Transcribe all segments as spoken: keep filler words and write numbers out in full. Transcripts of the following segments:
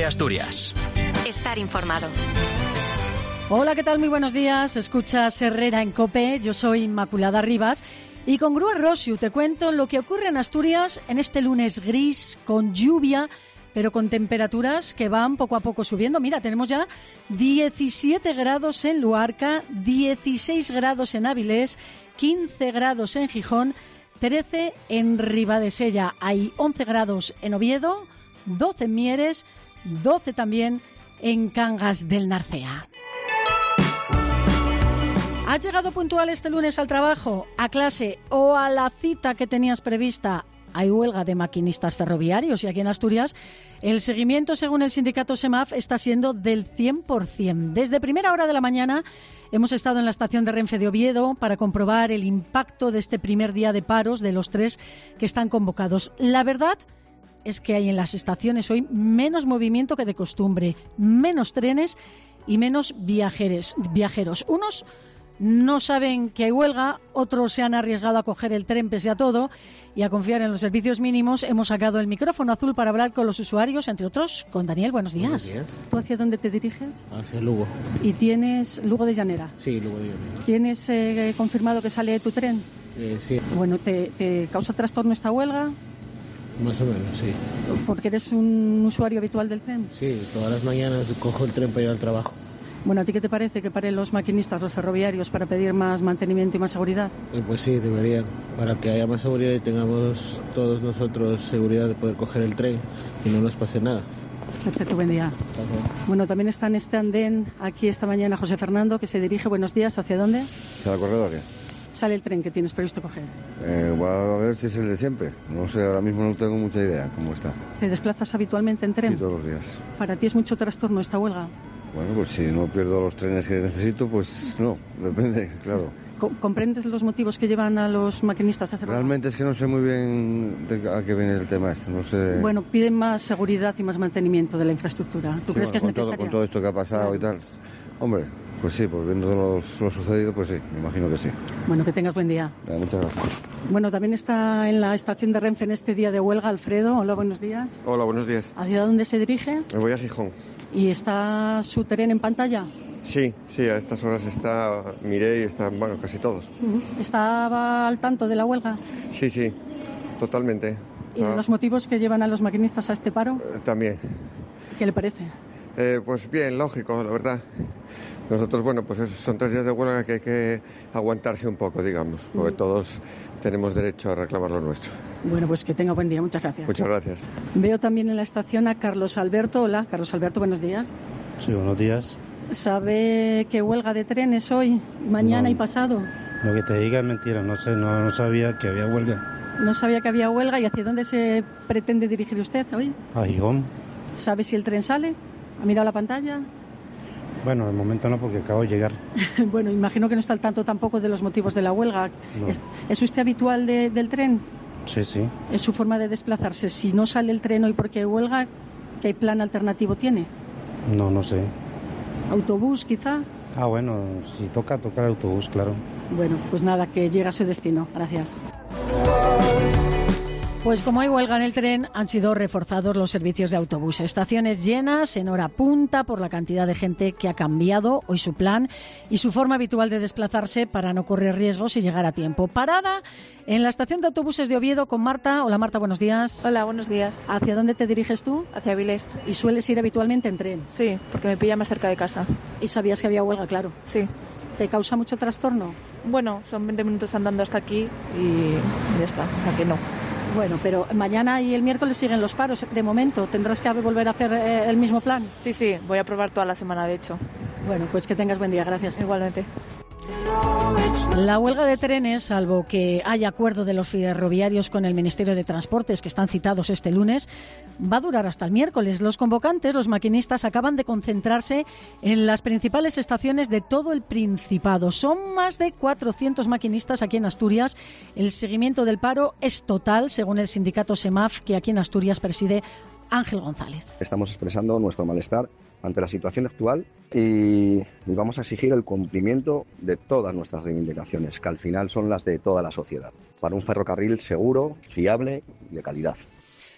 Asturias. Estar informado. Hola, ¿qué tal? Muy buenos días. Escuchas Herrera en COPE. Yo soy Inmaculada Rivas. Y con Grúa Rosiu te cuento lo que ocurre en Asturias en este lunes gris, con lluvia, pero con temperaturas que van poco a poco subiendo. Mira, tenemos ya diecisiete grados en Luarca, dieciséis grados en Avilés, quince grados en Gijón, trece en Ribadesella. Hay once grados en Oviedo, doce en Mieres, doce también en Cangas del Narcea. ¿Has llegado puntual este lunes al trabajo, a clase o a la cita que tenías prevista? Hay huelga de maquinistas ferroviarios y aquí en Asturias el seguimiento, según el sindicato SEMAF, está siendo del cien por ciento. Desde primera hora de la mañana hemos estado en la estación de Renfe de Oviedo para comprobar el impacto de este primer día de paros de los tres que están convocados. La verdad es que hay en las estaciones hoy menos movimiento que de costumbre, menos trenes y menos viajeros. viajeros. Unos no saben que hay huelga, otros se han arriesgado a coger el tren pese a todo y a confiar en los servicios mínimos. Hemos sacado el micrófono azul para hablar con los usuarios, entre otros con Daniel. Buenos días. Buenos días. ¿Tú hacia dónde te diriges? Hacia Lugo. ¿Y tienes Lugo de Llanera? Sí, Lugo de Llanera. ¿Tienes eh, confirmado que sale tu tren? Eh, sí. Bueno, ¿te, ¿te causa trastorno esta huelga? Más o menos, sí. ¿Porque eres un usuario habitual del tren? Sí, todas las mañanas cojo el tren para ir al trabajo. Bueno, ¿a ti qué te parece que paren los maquinistas, los ferroviarios, para pedir más mantenimiento y más seguridad? Eh, pues sí, deberían, para que haya más seguridad y tengamos todos nosotros seguridad de poder coger el tren y no nos pase nada. Perfecto, buen día. Gracias. Bueno, también está en este andén aquí esta mañana José Fernando, que se dirige, buenos días, ¿hacia dónde? ¿Hacia la corredoria? Sale el tren que tienes previsto coger. Eh, voy a ver si es el de siempre. No sé, ahora mismo no tengo mucha idea cómo está. ¿Te desplazas habitualmente en tren? Sí, todos los días. ¿Para ti es mucho trastorno esta huelga? Bueno, pues si no pierdo los trenes que necesito, pues no, depende, claro. ¿Comprendes los motivos que llevan a los maquinistas a hacer huelga? Realmente es que no sé muy bien de a qué viene el tema este, no sé... Bueno, piden más seguridad y más mantenimiento de la infraestructura. ¿Tú Sí, crees bueno, que es con todo, necesario? con todo esto que ha pasado y tal, hombre, pues sí, pues viendo los, lo sucedido, pues sí, me imagino que sí. Bueno, que tengas buen día. Ya, muchas gracias. Bueno, también está en la estación de Renfe en este día de huelga Alfredo. Hola, buenos días. Hola, buenos días. ¿Hacia dónde se dirige? Me voy a Gijón. ¿Y está su tren en pantalla? Sí, sí, a estas horas está Mireia y están, bueno, casi todos. Uh-huh. ¿Estaba al tanto de la huelga? Sí, sí, totalmente. ¿Y de los motivos que llevan a los maquinistas a este paro? Eh, también. ¿Qué le parece? Eh, pues bien, lógico, la verdad. Nosotros, bueno, pues eso, son tres días de huelga que hay que aguantarse un poco, digamos, porque todos tenemos derecho a reclamar lo nuestro. Bueno, pues que tenga buen día, muchas gracias. Muchas gracias. Veo también en la estación a Carlos Alberto. Hola, Carlos Alberto, buenos días. Sí, buenos días. ¿Sabe qué huelga de trenes hoy, mañana No. y pasado? Lo que te diga es mentira, no sé, no, no sabía que había huelga. No sabía que había huelga. ¿Y hacia dónde se pretende dirigir usted hoy? A Gijón. ¿Sabe si el tren sale? ¿Ha mirado la pantalla? Bueno, de momento no, porque acabo de llegar. Bueno, imagino que no está al tanto tampoco de los motivos de la huelga. No. ¿Es, ¿Es usted habitual de, del tren? Sí, sí. ¿Es su forma de desplazarse? Si no sale el tren hoy porque hay huelga, ¿qué plan alternativo tiene? No, no sé. ¿Autobús, quizá? Ah, bueno, si toca, toca el autobús, claro. Bueno, pues nada, que llega a su destino. Gracias. Pues como hay huelga en el tren, han sido reforzados los servicios de autobús. Estaciones llenas en hora punta por la cantidad de gente que ha cambiado hoy su plan y su forma habitual de desplazarse para no correr riesgos y llegar a tiempo. Parada en la estación de autobuses de Oviedo con Marta. Hola Marta, buenos días. Hola, buenos días. ¿Hacia dónde te diriges tú? Hacia Avilés. ¿Y sueles ir habitualmente en tren? Sí, porque me pilla más cerca de casa. ¿Y sabías que había huelga, claro? Sí. ¿Te causa mucho trastorno? Bueno, son veinte minutos andando hasta aquí y ya está, o sea que no. Bueno, pero mañana y el miércoles siguen los paros. De momento, ¿tendrás que volver a hacer eh, el mismo plan? Sí, sí, voy a probar toda la semana, de hecho. Bueno, pues que tengas buen día. Gracias. Igualmente. La huelga de trenes, salvo que haya acuerdo de los ferroviarios con el Ministerio de Transportes, que están citados este lunes, va a durar hasta el miércoles. Los convocantes, los maquinistas, acaban de concentrarse en las principales estaciones de todo el Principado. Son más de cuatrocientos maquinistas aquí en Asturias. El seguimiento del paro es total, según el sindicato SEMAF, que aquí en Asturias preside Ángel González. Estamos expresando nuestro malestar ante la situación actual y, y vamos a exigir el cumplimiento de todas nuestras reivindicaciones, que al final son las de toda la sociedad, para un ferrocarril seguro, fiable y de calidad.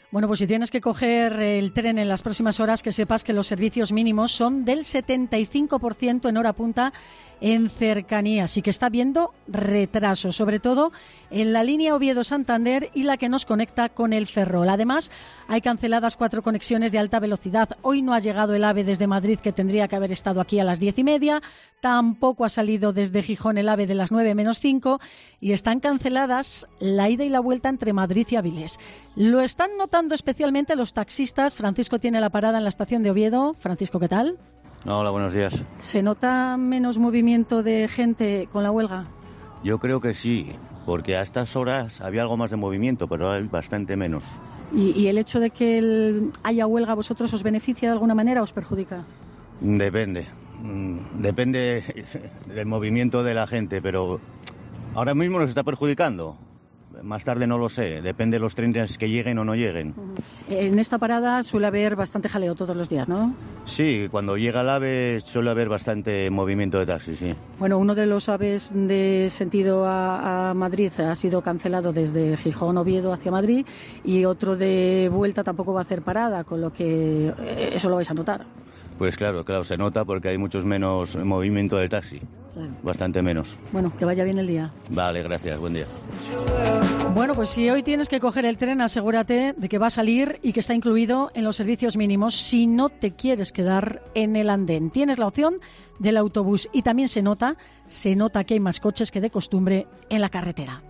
Bueno, pues si tienes que coger el tren en las próximas horas, que sepas que los servicios mínimos son del setenta y cinco por ciento en hora punta en cercanías y que está habiendo retrasos, sobre todo en la línea Oviedo-Santander y la que nos conecta con el Ferrol. Además, hay canceladas cuatro conexiones de alta velocidad. Hoy no ha llegado el AVE desde Madrid, que tendría que haber estado aquí a las diez y media. Tampoco ha salido desde Gijón el AVE de las nueve menos cinco y están canceladas la ida y la vuelta entre Madrid y Avilés. Lo están notando especialmente los taxistas. Francisco tiene la parada en la estación de Oviedo. Francisco, ¿qué tal? Hola, buenos días. ¿Se nota menos movimiento de gente con la huelga? Yo creo que sí, porque a estas horas había algo más de movimiento, pero ahora hay bastante menos. ¿Y, y el hecho de que el, haya huelga a vosotros os beneficia de alguna manera o os perjudica? Depende. Depende del movimiento de la gente, pero ahora mismo nos está perjudicando. Más tarde no lo sé, depende de los trenes que lleguen o no lleguen. En esta parada suele haber bastante jaleo todos los días, ¿no? Sí, cuando llega el AVE suele haber bastante movimiento de taxis, sí. Bueno, uno de los AVEs de sentido a, a Madrid ha sido cancelado desde Gijón, Oviedo hacia Madrid, y otro de vuelta tampoco va a hacer parada, con lo que eso lo vais a notar. Pues claro, claro, se nota porque hay muchos menos movimiento de taxi. Claro. Bastante menos. Bueno, que vaya bien el día. Vale, gracias, buen día. Bueno, pues si hoy tienes que coger el tren, asegúrate de que va a salir y que está incluido en los servicios mínimos si no te quieres quedar en el andén. Tienes la opción del autobús y también se nota, se nota que hay más coches que de costumbre en la carretera.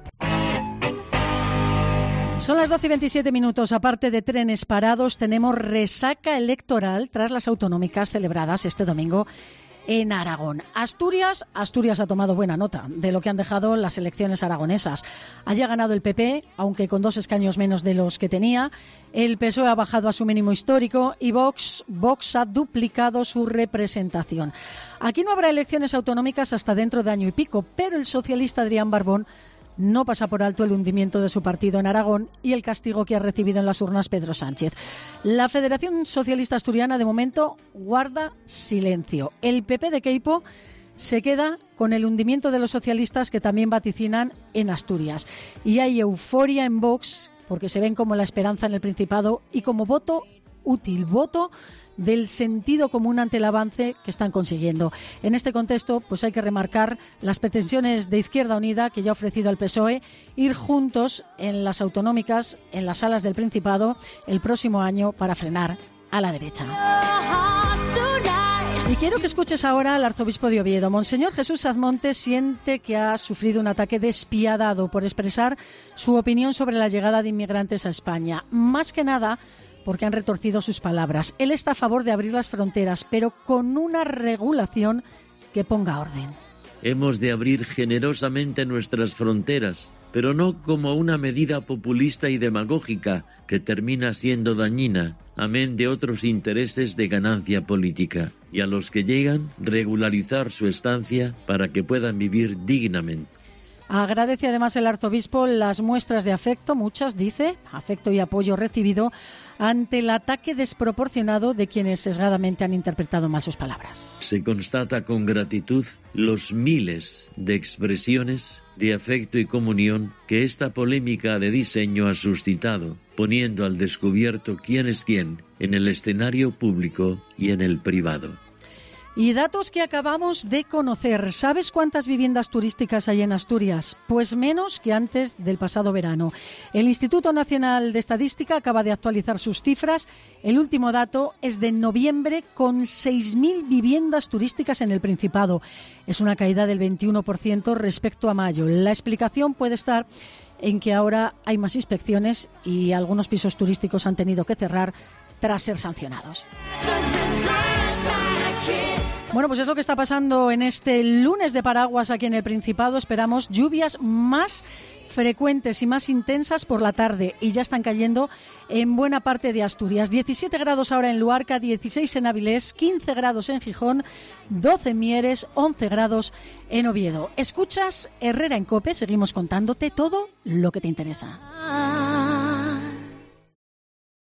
Son las doce y veintisiete minutos. Aparte de trenes parados, tenemos resaca electoral tras las autonómicas celebradas este domingo en Aragón. Asturias, Asturias ha tomado buena nota de lo que han dejado las elecciones aragonesas. Allí ha ganado el P P, aunque con dos escaños menos de los que tenía. El P S O E ha bajado a su mínimo histórico y Vox, Vox ha duplicado su representación. Aquí no habrá elecciones autonómicas hasta dentro de año y pico, pero el socialista Adrián Barbón no pasa por alto el hundimiento de su partido en Aragón y el castigo que ha recibido en las urnas Pedro Sánchez. La Federación Socialista Asturiana, de momento, guarda silencio. El P P de Queipo se queda con el hundimiento de los socialistas que también vaticinan en Asturias. Y hay euforia en Vox porque se ven como la esperanza en el Principado y como voto útil, voto del sentido común ante el avance que están consiguiendo. En este contexto, pues hay que remarcar las pretensiones de Izquierda Unida que ya ha ofrecido al P S O E ir juntos en las autonómicas, en las salas del Principado, el próximo año para frenar a la derecha. Y quiero que escuches ahora al arzobispo de Oviedo. Monseñor Jesús Azmonte siente que ha sufrido un ataque despiadado por expresar su opinión sobre la llegada de inmigrantes a España. Más que nada porque han retorcido sus palabras. Él está a favor de abrir las fronteras, pero con una regulación que ponga orden. Hemos de abrir generosamente nuestras fronteras, pero no como una medida populista y demagógica que termina siendo dañina, amén de otros intereses de ganancia política, y a los que llegan regularizar su estancia para que puedan vivir dignamente. Agradece además el arzobispo las muestras de afecto, muchas, dice, afecto y apoyo recibido ante el ataque desproporcionado de quienes sesgadamente han interpretado mal sus palabras. Se constata con gratitud los miles de expresiones de afecto y comunión que esta polémica de diseño ha suscitado, poniendo al descubierto quién es quién en el escenario público y en el privado. Y datos que acabamos de conocer. ¿Sabes cuántas viviendas turísticas hay en Asturias? Pues menos que antes del pasado verano. El Instituto Nacional de Estadística acaba de actualizar sus cifras. El último dato es de noviembre, con seis mil viviendas turísticas en el Principado. Es una caída del veintiuno por ciento respecto a mayo. La explicación puede estar en que ahora hay más inspecciones y algunos pisos turísticos han tenido que cerrar tras ser sancionados. Bueno, pues es lo que está pasando en este lunes de paraguas aquí en el Principado. Esperamos lluvias más frecuentes y más intensas por la tarde y ya están cayendo en buena parte de Asturias. diecisiete grados ahora en Luarca, dieciséis en Avilés, quince grados en Gijón, doce en Mieres, once grados en Oviedo. Escuchas Herrera en COPE, seguimos contándote todo lo que te interesa.